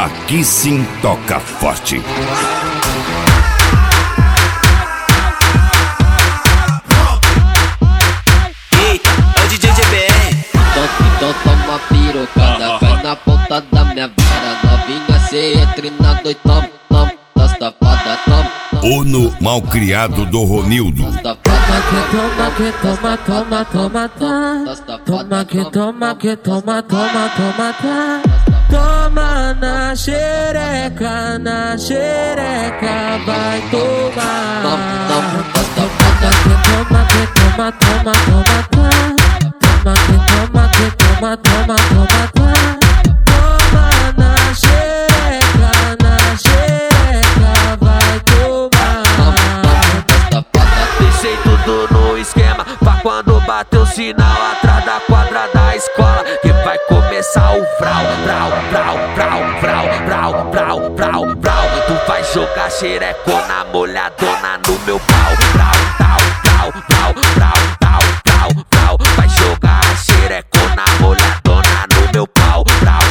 Aqui sim toca forte. Eita, é o DJ GBR. Então toma pirocada, cai na ponta da minha vara. Novinha, cê entra na noite, toma, tá safada, toma. Ono malcriado do Ronildo. Toma que toma, toma, toma, tá. Toma que toma, tá. Toma na xereca, vai tomar. Toma que toma, tá. Toma que toma, tá. Toma na xereca, vai tomar. Deixei tudo no esquema pra quando bater o sinal atrás da quadra da escola, que vai começar o frau. Tu vai jogar xerecona molhadona no meu pau. Vai jogar xerecona molhadona no meu pau.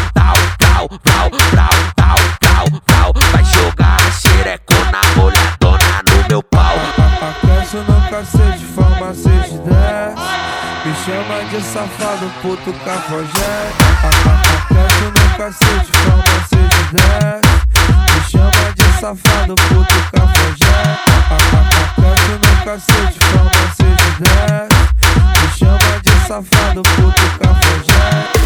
Vai jogar xerecona molhadona no meu pau. Aquece no cacete, forma 6 de 10. Me chama de safado, puto cafajeste. Aquece no cacete, forma 6 de 10. Me chama de safado, puto cafajeste. Aquece no cacete, forma 6 de 10. Me chama de safado, puto cafajeste.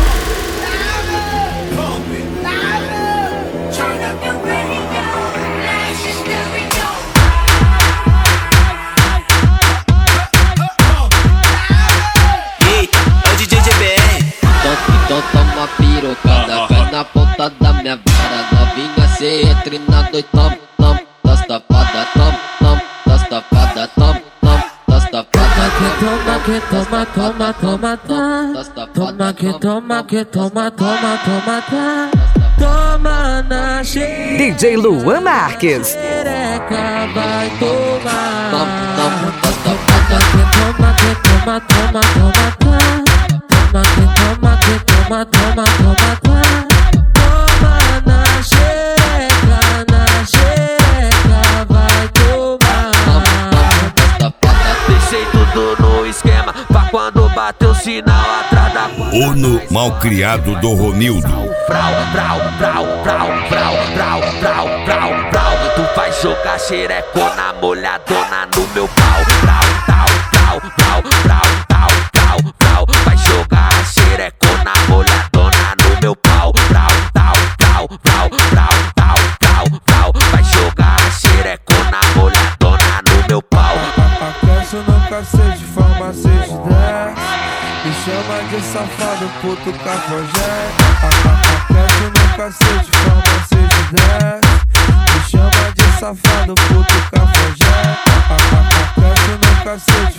Eita, é o DJ GBR. Então toma pirocada, cai na ponta da minha vara. Novinha, cê entra na noite, toma, tá safada, toma, tá safada, toma, tá safada. Toma que toma, tá. Toma que toma, tá. Toma na xereca, DJ Luan Marques. vai tomar. Toma que toma, tá. Toma que toma, tá. Toma na xereca, vai tomar. Deixei tudo no esquema pra quando bater o sinal atrás da Ono malcriado do Ronildo. frau. Tu vai jogar xerecona molhadona no meu pau. Vai jogar xerecona molhadona no meu pau. Vai jogar xerecona molhadona no meu pau. Aquece no cacete, forma 6 de 10. Me chama de safado, puto cafajeste. Aquece no cacete, forma 6 de 10. Me chama de safado, puto cafajeste. Aquece no cacete,